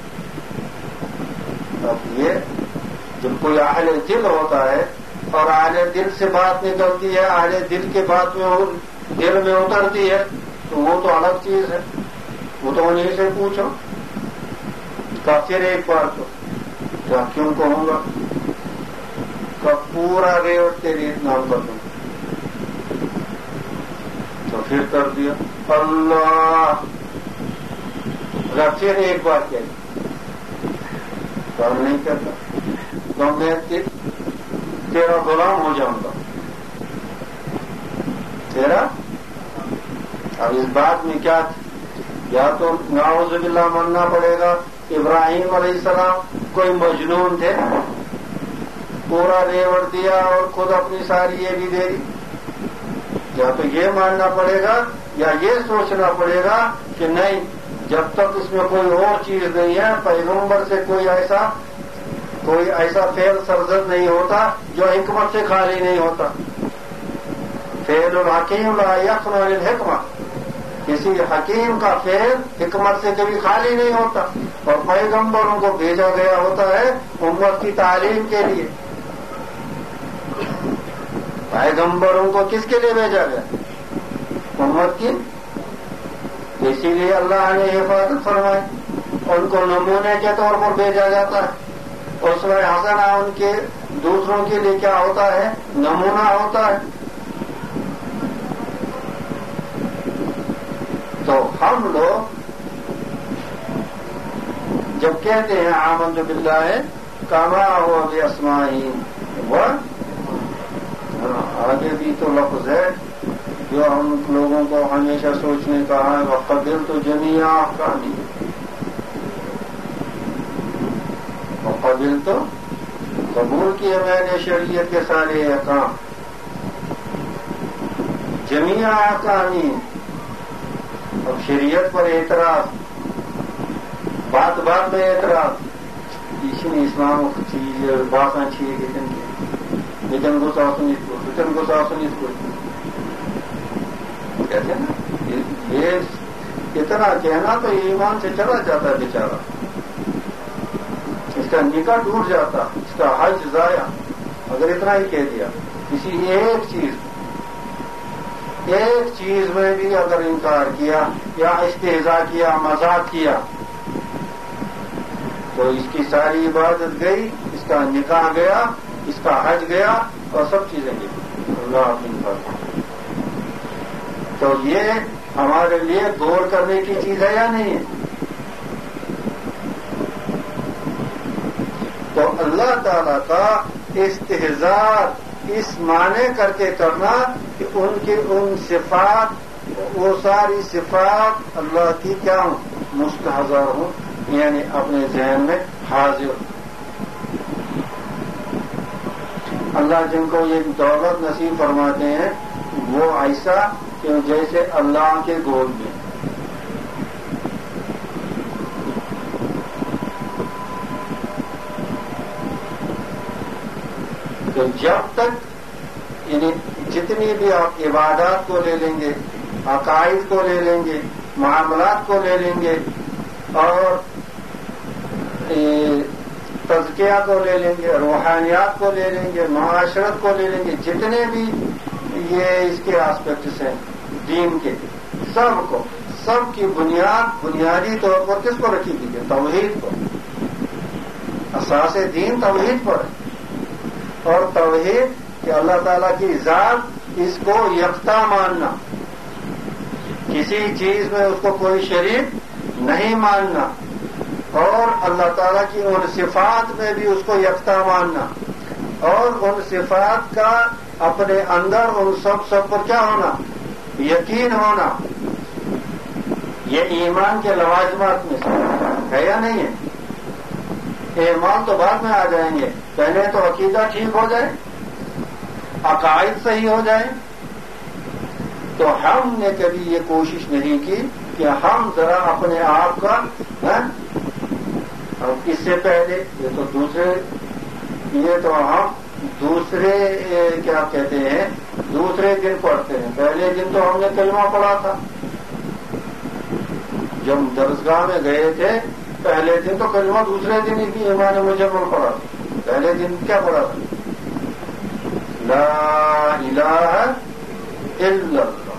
اب یہ جب کوئی اہل دل ہوتا ہے اور اہل دل سے بات نکلتی ہے، اہل دل کے بات میں دل میں اترتی ہے، تو وہ تو الگ چیز ہے، وہ تو انہیں سے پوچھو۔ کا پھر ایک بار تو کیا کیوں کہوں گا، کا پورا ریوٹ تیری نام کر دوں، تو پھر کر دیا اللہ، پھر ایک بار کہہ کام نہیں کرتا، تو میں تیرا غلام ہو جاؤں گا، تیرا۔ اب اس بات میں کیا، یا تو نعوذ باللہ ماننا پڑے گا ابراہیم علیہ السلام کوئی مجنون تھے، پورا ریوڑ دیا اور خود اپنی ساری یہ بھی دے دی، یا تو یہ ماننا پڑے گا یا یہ سوچنا پڑے گا کہ نہیں، جب تک اس میں کوئی اور چیز نہیں ہے، پیغمبر سے کوئی ایسا کوئی ایسا فعل سرزد نہیں ہوتا جو حکمت سے خالی نہیں ہوتا۔ فعل الحکیم لا یخلو عن الحکمہ، کسی حکیم کا فعل حکمت سے کبھی خالی نہیں ہوتا، اور پیغمبروں کو بھیجا گیا ہوتا ہے امت کی تعلیم کے لیے۔ پیغمبروں کو کس کے لیے بھیجا گیا؟ امت کی، اسی لیے اللہ نے حفاظت فرمائی، ان کو نمونے کے طور پر بھیجا جاتا ہے۔ اس میں حسنہ ان کے دوسروں کے لیے کیا ہوتا ہے؟ نمونہ ہوتا ہے۔ تو ہم لوگ جب کہتے ہیں آمنت باللہ کما ہوا باسمائہ، وہ آگے بھی تو لفظ ہے جو ہم لوگوں کو ہمیشہ سوچنے کا ہے، وقبلت جمیع احکامہ، وقبلت قبول کیے میں نے شریعت کے سارے احکام، جمیع احکامہ۔ اب شریعت پر اعتراض، بات بات میں اعتراض، اسی اسلام چیز باساں چیز لیکن گو ساسنی کو لیکن گو ساسنی کو کہتے ہیں نا، یہ اتنا کہنا تو ایمان سے چلا جاتا ہے بیچارہ، اس کا نکاح ٹوٹ جاتا، اس کا حج ضائع، اگر اتنا ہی کہہ دیا کسی ایک چیز۔ ایک چیز میں بھی اگر انکار کیا یا استہزاء کیا، مذاق کیا، تو اس کی ساری عبادت گئی، اس کا نکاح گیا، اس کا حج گیا اور سب چیزیں گئی۔ اللہ اپنی بات، تو یہ ہمارے لیے غور کرنے کی چیز ہے یا نہیں ہے؟ تو اللہ تعالی کا استحضار اس معنی کر کے کرنا کہ ان کی ان صفات، وہ ساری صفات اللہ کی کیا ہوں؟ مستحضر ہوں، یعنی اپنے ذہن میں حاضر۔ اللہ جن کو یہ دولت نصیب فرماتے ہیں وہ ایسا کہ جیسے اللہ کے گود میں، تو جب تک یعنی جتنی بھی آپ عبادات کو لے لیں گے، عقائد کو لے لیں گے، معاملات کو لے لیں گے اور تزکیہ کو لے لیں گے، روحانیات کو لے لیں گے، معاشرت کو لے لیں گے، جتنے بھی یہ اس کے آسپیکٹس ہیں دین کے، سب کو، سب کی بنیاد بنیادی طور پر کس کو رکھی گئی ہے؟ توحید پر۔ اساس دین توحید پر ہے، اور توحید کہ اللہ تعالیٰ کی ذات، اس کو یکتا ماننا، کسی چیز میں اس کو کوئی شریک نہیں ماننا، اور اللہ تعالیٰ کی ان صفات میں بھی اس کو یکتا ماننا، اور ان صفات کا اپنے اندر ان سب سب پر کیا ہونا؟ یقین ہونا۔ یہ ایمان کے لوازمات میں سے ہے یا نہیں ہے؟ ایمان تو بعد میں آ جائیں گے، پہلے تو عقیدہ ٹھیک ہو جائے، عقائد صحیح ہو جائیں۔ تو ہم نے کبھی یہ کوشش نہیں کی کہ ہم ذرا اپنے آپ کا، اور اس سے پہلے یہ تو دوسرے یہ تو ہم دوسرے کیا کہتے ہیں دوسرے دن پڑھتے ہیں، پہلے دن تو ہم نے کلمہ پڑھا تھا، جب درسگاہ میں گئے تھے پہلے دن تو کلمہ، دوسرے دن ہی کی ایمان مجمل پڑھا تھا، پہلے دن کیا پڑھا تھا؟ لا الہ الا اللہ۔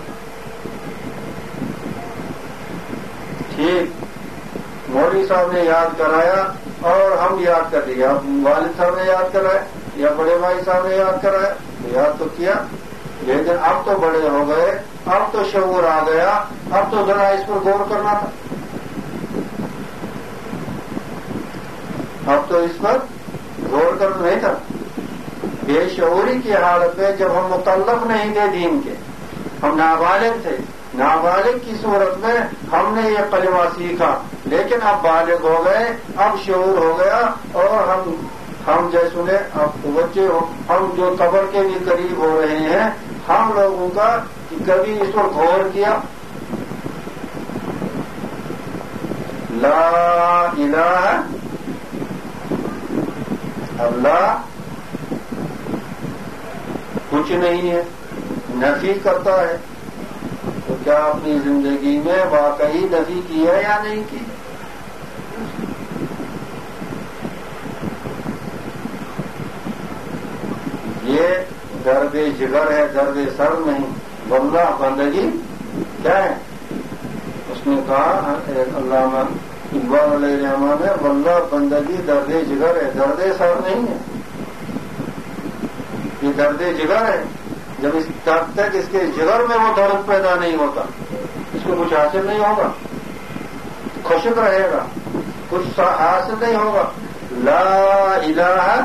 ٹھیک، مولوی صاحب نے یاد کرایا اور ہم یاد کر دیا، والد صاحب نے یاد کرایا یا بڑے بھائی صاحب نے یاد کرایا، یاد تو کیا، لیکن اب تو بڑے ہو گئے، اب تو شعور آ گیا، اب تو ذرا اس پر غور کرنا تھا، اب تو اس پر غور کرنا نہیں تھا۔ بے شعوری کی حالت میں جب ہم مکلف نہیں تھے دین کے، ہم نابالغ تھے، نابالغ کی صورت میں ہم نے یہ کلمہ سیکھا، لیکن اب بالغ ہو گئے، اب شعور ہو گیا، اور ہم ہم جیسے نے اب بچے ہو، ہم جو قبر کے بھی قریب ہو رہے ہیں، ہم لوگوں کا کہ کبھی اس پر غور کیا؟ لا الہ اللہ کچھ نہیں ہے، نفی کرتا ہے، تو کیا اپنی زندگی میں واقعی نفی کی ہے یا نہیں کی؟ یہ درد جگر ہے، درد سر نہیں۔ واللہ بندگی کیا ہے؟ اس نے کہا علامہ اقبال علیہ الرحمٰن نے، واللہ بندگی درد جگر ہے، درد سر نہیں ہے، یہ درد جگر ہے۔ جب اس تب تک اس کے جگر میں وہ درد پیدا نہیں ہوتا، اس کو کچھ حاصل نہیں ہوگا، خشک رہے گا، کچھ حاصل نہیں ہوگا۔ لا الہ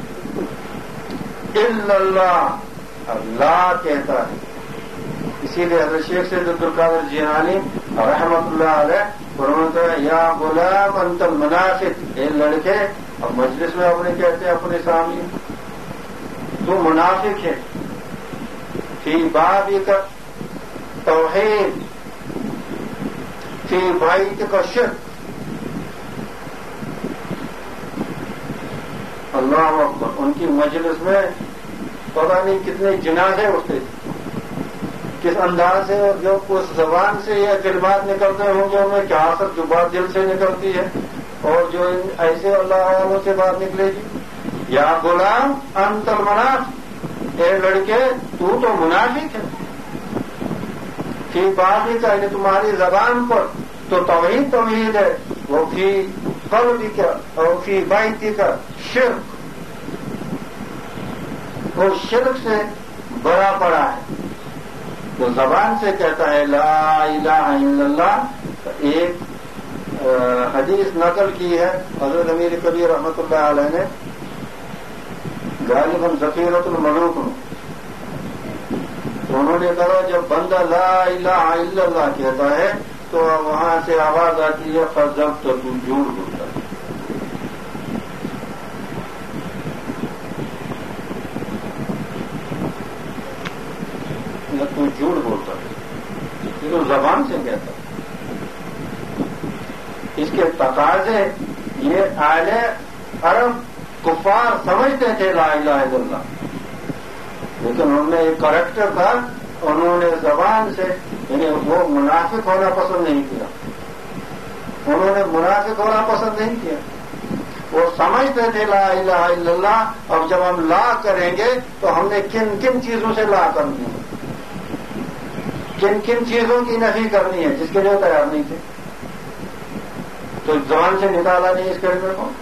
الا اللہ، اللہ کہتا ہے۔ اسی لیے حضرت شیخ سید عبد القادر جیلانی رحمۃ اللہ علیہ فرماتے ہیں، یا غلام انت المنافق، اے لڑکے، اب مجلس میں اپنے کہتے ہیں اپنے سامنے، تو منافق ہے، فی بابک توحید، فی بیتک شرک۔ اللہ اکبر، ان کی مجلس میں پتہ نہیں کتنے جنازے اٹھتے تھے، کس انداز سے اور جو اس زبان سے یہ کلمات نکلتے ہوں گے، ان میں کیا اثر، جو بات دل سے نکلتی ہے اور جو ایسے اللہ والوں سے بات نکلے گی۔ یا غلام انت المنافق، اے لڑکے تو تو منافق ہے، فی بازی کا یعنی تمہاری زبان پر تو توحید توحید ہے، وہ فی قلبی کا اور فی بیتی کا شرک، وہ شرک سے بڑا پڑا ہے. تو زبان سے کہتا ہے لا الہ الا اللہ. ایک حدیث نقل کی ہے حضرت امیر کبیر رحمۃ اللہ علیہ نے، غالباً ذخیرۃ الملوک میں، تو انہوں نے کہا جب بندہ لا الہ الا اللہ کہتا ہے تو وہاں سے آواز آتی ہے فضب تو تو جھوٹ بولتا ہے. تو جھوٹ بولتا ہے، یہ تو زبان سے کہتا ہے. اس کے تقاضے یہ اہل عرب کفار سمجھتے تھے لا الہ الا اللہ، لیکن انہوں نے ایک کریکٹر تھا، انہوں نے زبان سے یعنی وہ منافق ہونا پسند نہیں کیا، انہوں نے منافق ہونا پسند نہیں کیا. وہ سمجھتے تھے لا الہ الا اللہ. اب جب ہم لا کریں گے تو ہم نے کن کن چیزوں سے لا کرنی ہے، کن کن چیزوں کی نفی کرنی ہے جس کے لیے تیار نہیں تھے. تو زبان سے نکالا نہیں اس کریکٹر کو.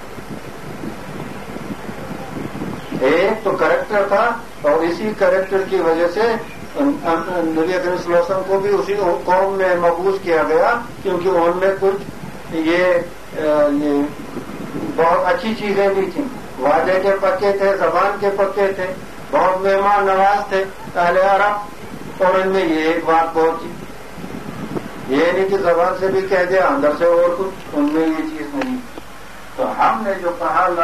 ایک تو کریکٹر تھا اور اسی کریکٹر کی وجہ سے نبی اکرم صلی اللہ علیہ وسلم کو بھی اسی قوم میں مقبوض کیا گیا، کیونکہ ان میں کچھ یہ بہت اچھی چیزیں بھی تھیں. وعدے کے پکے تھے، زبان کے پکے تھے، بہت مہمان نواز تھے اہل عرب، اور ان میں یہ ایک بات بہت تھی، یہ نہیں کہ زبان سے بھی کہہ دیا اندر سے اور کچھ، ان میں یہ چیز نہیں. تو ہم نے جو کہا لا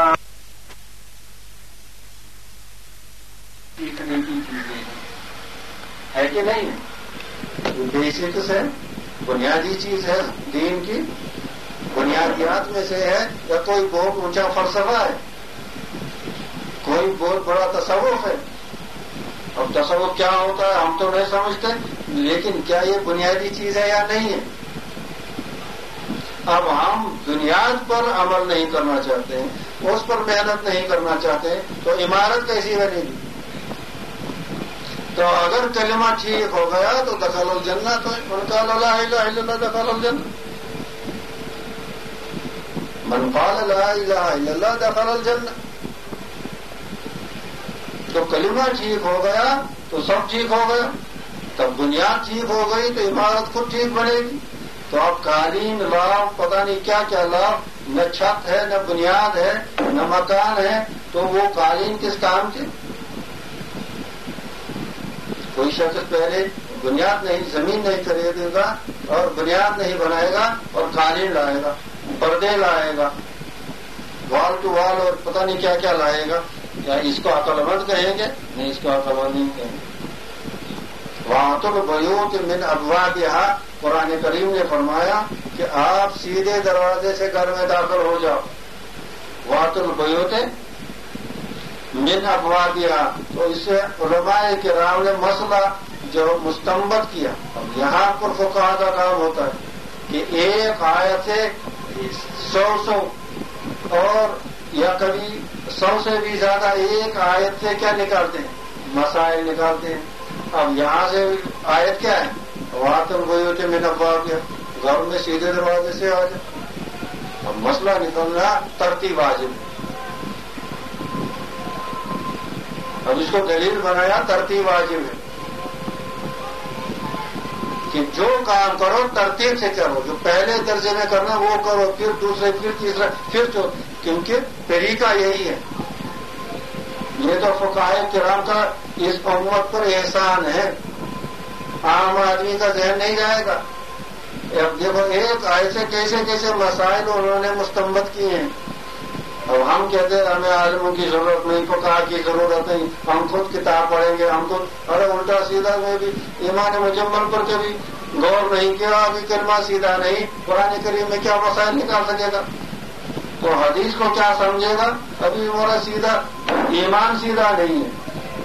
سیکھنے کی چیزیں ہے کہ نہیں ہے، بیسکس ہے، بنیادی چیز ہے دین کی، بنیادیات میں سے ہے، یا کوئی بہت اونچا فلسفہ ہے، کوئی بہت بڑا تصوف ہے. اب تصوف کیا ہوتا ہے ہم تو نہیں سمجھتے، لیکن کیا یہ بنیادی چیز ہے یا نہیں ہے. اب ہم بنیاد پر عمل نہیں کرنا چاہتے ہیں، اس پر محنت نہیں کرنا چاہتے ہیں، تو عمارت کیسی بنے گی؟ تو اگر کلمہ ٹھیک ہو گیا تو دخل الجنہ، تو من قال لا الہ الا اللہ دخل الجنہ، من قال لا الہ الا اللہ دخل الجنہ. تو کلمہ ٹھیک ہو گیا تو سب ٹھیک ہو گیا. تب بنیاد ٹھیک ہو گئی تو عمارت خود ٹھیک بنے گی. تو اب قالین لاؤ، پتہ نہیں کیا کیا لاؤ، نہ چھت ہے، نہ بنیاد ہے، نہ مکان ہے، تو وہ قالین کس کام کے؟ کوئی شخص پہلے بنیاد نہیں، زمین نہیں خریدے گا اور بنیاد نہیں بنائے گا اور قالین لائے گا، پردے لائے گا، وال ٹو وال اور پتہ نہیں کیا کیا لائے گا، کیا اس کو عقل مند کہیں گے؟ نہیں، اس کو عقل مند نہیں کہیں گے. وہاں تو بیوت من ابوابہا، قرآن کریم نے فرمایا کہ آپ سیدھے دروازے سے گھر میں داخل ہو جاؤ. وہاں البیوت من ابوابہا، تو اس سے علماء کرام نے مسئلہ جو مستنبط کیا. اب یہاں پر فقہا کا کام ہوتا ہے کہ ایک آیت سے سو سو اور یا کبھی سو سے بھی زیادہ ایک آیت سے کیا نکالتے ہیں؟ مسائل نکالتے ہیں. اب یہاں سے آیت کیا ہے؟ واتن البیوت من ابوابہا، گھر میں سیدھے دروازے سے آ جائے. اب مسئلہ نکلنا ترتیب واجب. اب اس کو دلیل بنایا ترتیب واجب ہے کہ جو کام کرو ترتیب سے کرو، جو پہلے درجے میں کرنا وہ کرو، پھر دوسرے، پھر تیسرا، پھر چوتھا، کیونکہ طریقہ یہی ہے. یہ تو فقہائے کرام کا اس امت پر احسان ہے، عام آدمی کا ذہن نہیں جائے گا. اب دیکھو ایک ایسے کیسے کیسے مسائل انہوں نے مستنبط کیے ہیں. اب ہم کہتے ہیں ہمیں عالموں کی ضرورت نہیں، فقہا کی ضرورت نہیں، ہم خود کتاب پڑھیں گے، ہم خود، ارے الٹا سیدھا میں بھی ایمان مجمل پر کبھی غور نہیں کیا، ابھی کلمہ سیدھا نہیں، قرآن کریم میں کیا مسائل نکال سکے گا؟ تو حدیث کو کیا سمجھے گا؟ ابھی ہمارا سیدھا ایمان سیدھا نہیں ہے.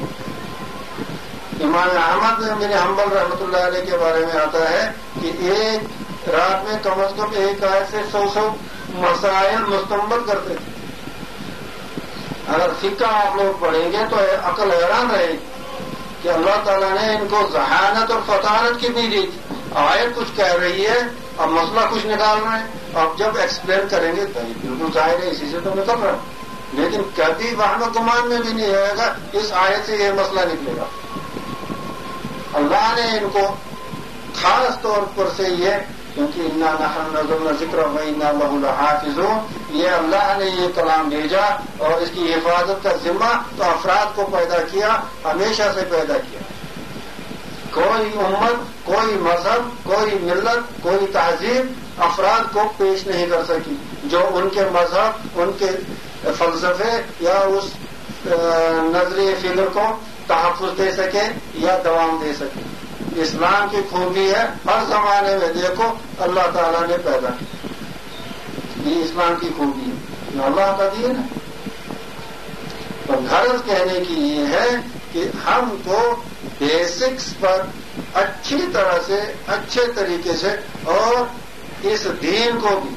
امام احمد بن حنبل رحمۃ اللہ علیہ کے بارے میں آتا ہے کہ ایک رات میں کم از کم ایک آیت سے سو سو مسائل مستنبط کرتے تھے. اگر فقہ آپ لوگ پڑھیں گے تو عقل حیران رہے کہ اللہ تعالیٰ نے ان کو ذہانت اور فطانت کتنی دی تھی. آیت کچھ کہہ رہی ہے، اب مسئلہ کچھ نکالنا ہے، اب جب ایکسپلین کریں گے تو بالکل ظاہر ہے اسی سے تو نکل رہا ہے، لیکن کبھی وہم گمان میں بھی نہیں آئے گا اس آیت سے یہ مسئلہ نکلے گا۔ اللہ نے ان کو خاص طور پر سے یہ، کیونکہ انا نحن نزلنا ذکر و انا لہ لحافظون، یہ اللہ نے یہ کلام بھیجا اور اس کی حفاظت کا ذمہ تو افراد کو پیدا کیا، ہمیشہ سے پیدا کیا۔ کوئی امت، کوئی مذہب، کوئی ملت، کوئی تہذیب افراد کو پیش نہیں کر سکی جو ان کے مذہب، ان کے فلسفے یا اس نظریے فکر کو تحفظ دے سکے یا دوام دے سکے۔ اسلام کی خوبی ہے ہر زمانے میں دیکھو اللہ تعالیٰ نے پیدا کی، یہ اسلام کی خوبی ہے، یہ اللہ کا دین ہے۔ تو غرض کہنے کی یہ ہے کہ ہم کو بیسکس پر اچھی طرح سے، اچھے طریقے سے اور اس دین کو بھی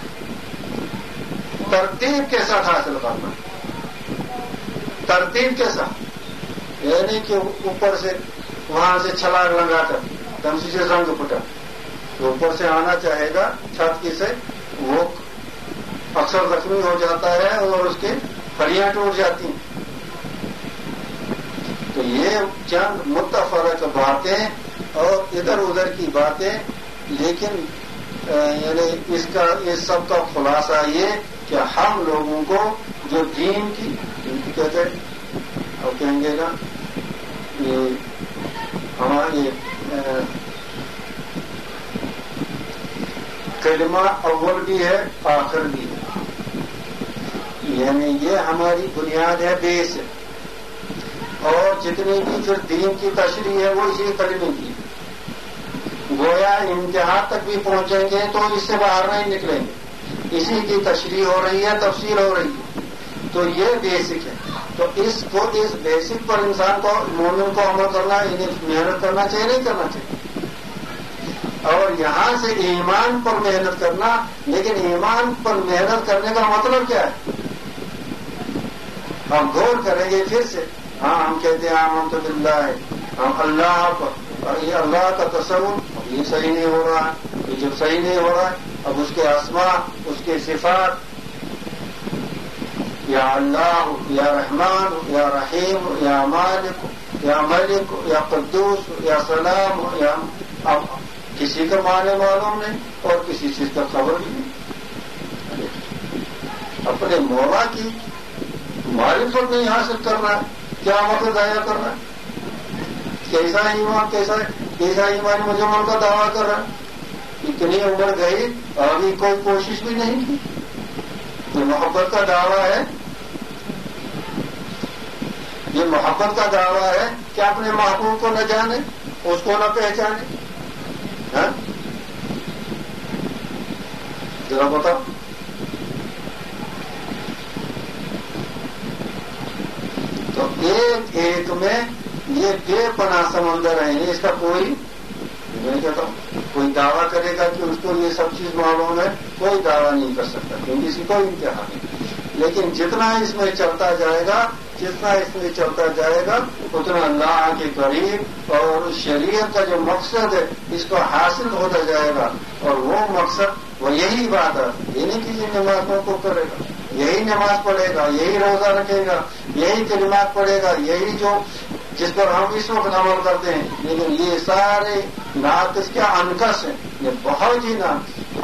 ترتیب کے ساتھ حاصل کرنا، ترتیب کے ساتھ، یعنی کہ اوپر سے وہاں سے چھلانگ لگا کر دمسی سے زنگ پھٹا تو اوپر سے آنا چاہے گا چھت کی سے، وہ اکثر زخمی ہو جاتا ہے اور اس کی پھلیاں ٹوٹ جاتی ہیں۔ تو یہ چند متفرق باتیں اور ادھر ادھر کی باتیں، لیکن یعنی اس کا اس سب کا خلاصہ یہ کہ ہم لوگوں کو جو دین کی کہتے ہیں اور کہیں گے نا یہ ہماری کلمہ اول بھی ہے آخر بھی ہے، یعنی یہ ہماری بنیاد ہے، بیس ہے، اور جتنی بھی پھر دین کی تشریح ہے وہ اسی کلمے کی، گویا انتہا تک بھی پہنچیں گے تو اس سے باہر نہیں نکلیں گے، اسی کی تشریح ہو رہی ہے، تفسیر ہو رہی ہے، تو یہ بیسک ہے۔ تو اس کو اس بیسک پر انسان کو، مومن کو عمل کرنا، محنت کرنا چاہیے نہیں کرنا چاہیے، اور یہاں سے ایمان پر محنت کرنا، لیکن ایمان پر محنت کرنے کا مطلب کیا ہے؟ ہم غور کریں گے پھر سے، ہاں ہم کہتے ہیں آمنت باللہ، ہم اللہ پر، اور یہ اللہ کا تصور اب یہ صحیح نہیں ہو رہا ہے، یہ جب صحیح نہیں ہو رہا ہے اب اس کے اسماء، اس کے صفات، یا اللہ، یا رحمان، یا رحیم، یا مالک، یا ملک، یا قدوس، یا سلام، یا اب کسی کا معنی معلوم نہیں اور کسی چیز کا خبر بھی نہیں، اپنے مولا کی معرفت نہیں حاصل کر رہا ہے، کیا وقت ضائع کر رہا ہے، کیسا ایمان، کیسا کیسا ایمان مجمل کا دعویٰ کر رہا ہے، اتنی عمر گئی ابھی کوئی کوشش بھی نہیں کی، یہ محبت کا دعویٰ ہے، یہ محبت کا دعویٰ ہے کہ اپنے محبوب کو نہ جانے، اس کو نہ پہچانے، ہاں ذرا بتاؤ۔ تو ایک ایک میں یہ بے پناہ سمندر ہے، اس کا کوئی میں کہتا ہوں کوئی دعویٰ کرے گا کہ اس کو یہ سب چیز معلوم ہے، کوئی دعویٰ نہیں کر سکتا کیونکہ اسی کو امتحان ہے، لیکن جتنا اس میں چلتا جائے گا، جتنا اس میں چلتا جائے گا اتنا اللہ کے قریب اور شریعت کا جو مقصد ہے اس کو حاصل ہوتا جائے گا، اور وہ مقصد وہ یہی بات ہے، یہ نہیں کہ یہ نمازوں کو کرے گا، یہی نماز پڑھے گا، یہی روزہ رکھے گا، یہی کلمات پڑھے گا، یہی جو جس پر ہم اس وقت عمل کرتے ہیں، لیکن یہ سارے ناقص کیا انکس ہیں، یہ بہت ہی ناقص،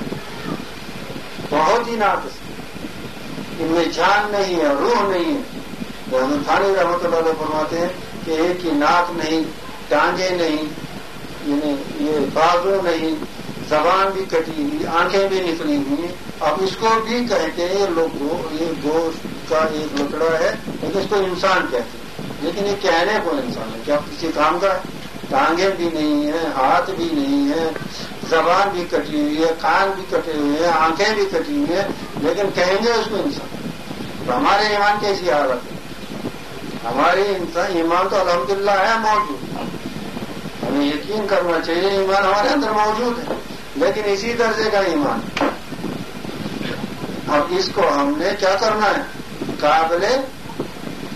بہت ہی ناقص، ان میں جان نہیں ہے، روح نہیں ہے۔ محمد تھانی رحمۃ اللہ علیہ فرماتے ہیں کہ ایک ہی ناک نہیں، ٹانگیں نہیں، یعنی یہ بازو نہیں، زبان بھی کٹی ہوئی، آنکھیں بھی نکلی ہوئی، اب اس کو بھی کہتے ہیں لوگ یہ گوشت کا ایک لکڑا ہے، لیکن اس کو انسان کہتے ہیں، لیکن یہ کہنے کو انسان ہے، کیا کسی کام کا ہے؟ ٹانگیں بھی نہیں ہیں، ہاتھ بھی نہیں ہے، زبان بھی کٹی ہوئی ہے، کان بھی کٹے ہوئے ہیں، آنکھیں بھی کٹی ہوئی ہیں، لیکن کہیں گے اس کو انسان۔ تو ہمارے ایمان کیسی حالت ہے؟ ہماری انسان ایمان تو الحمدللہ ہے موجود، ہمیں یقین کرنا چاہیے ایمان ہمارے اندر موجود ہے، لیکن اسی درجے کا ایمان۔ اب اس کو ہم نے کیا کرنا ہے؟ قابل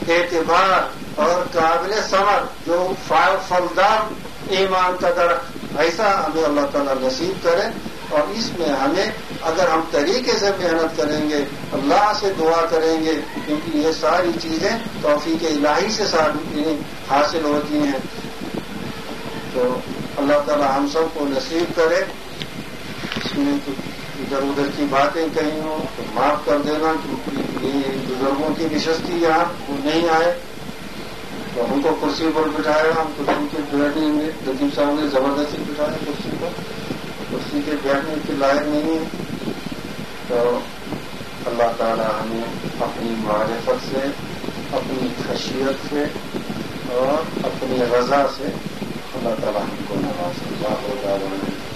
اعتبار اور قابل ثمر، جو پھلدار ایمان کا درخت ایسا ہمیں اللہ تعالیٰ نصیب کرے، اور اس میں ہمیں اگر ہم طریقے سے محنت کریں گے، اللہ سے دعا کریں گے، کیونکہ یہ ساری چیزیں توفیق الہی سے حاصل ہوتی ہیں، تو اللہ تعالیٰ ہم سب کو نصیب کرے۔ اس میں ادھر ادھر کی باتیں کہیں ہوں تو معاف کر دینا، کیونکہ یہ بزرگوں کی نشستی یہاں وہ نہیں آئے تو ہم کو کرسی پر بٹھایا، ہم تو ان کے بیٹھیں گے، لطیف صاحب نے زبردستی بٹھایا کرسی پر، کرسی کے بیٹھنے کے لائق نہیں ہے۔ تو اللہ تعالیٰ ہمیں اپنی معرفت سے، اپنی خشیت سے اور اپنی رضا سے اللہ تعالیٰ ہم کو نواز اللہ